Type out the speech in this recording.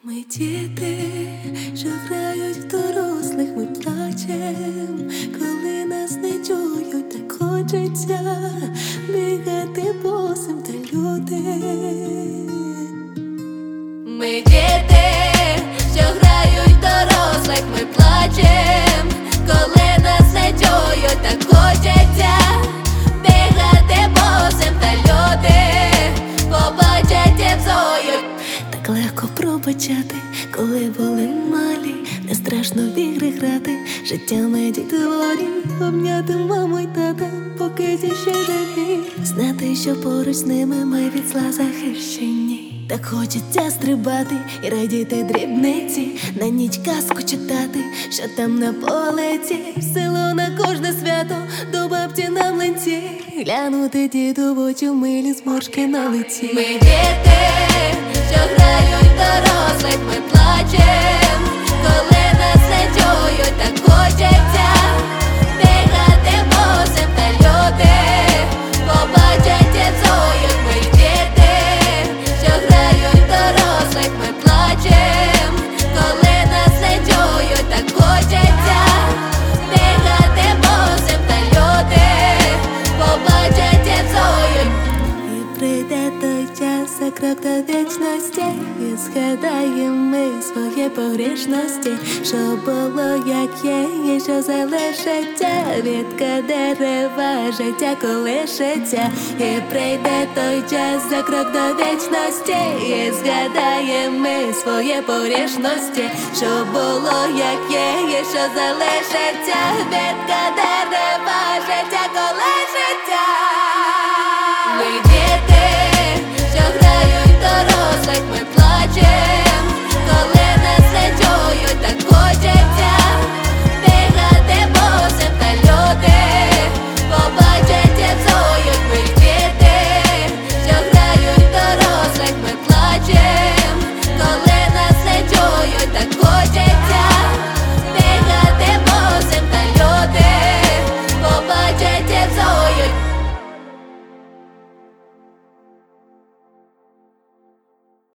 Ми діти, що грають в дорослих, ми плачем, коли нас не чують, так хочеться бігати босим та люди. Ми діти, що грають в дорослих, ми плачем, коли нас не чують, так хочеться бігати босим та люди побачать і взоють. Так легко пробачати, коли були малі, не страшно в ігри грати, життями дітворі, обняти маму й тата, поки ті ще живі, знати, що поруч з ними ми від зла захищені. Так хочеться стрибати і радіти дрібниці, на ніч казку читати, що там на полиці, в село на кожне свято, до бабці на млинці, глянути діду в очі, милі зморшки на лиці. Ми діти, що грають в дорослих, ми плачем, коли нас не чують, так хочеться бігати босим та люди побачать і взоють. Ми діти, що грають в дорослих, ми плачем, коли нас не чують, так хочеться бігати босим та люди побачать і взоють. І прийде той час, за крок до вічності, і згадаємо ми свої погрішності, що було, як є, і що залишиться, відка дерева життя колишиться. І прийде той час, за крок до вічності, і згадаємо ми свої погрішності, що було, як є, і що залишиться, відка дерева життя колишиться. Ми діти, що грають в дорослих, ми плачем.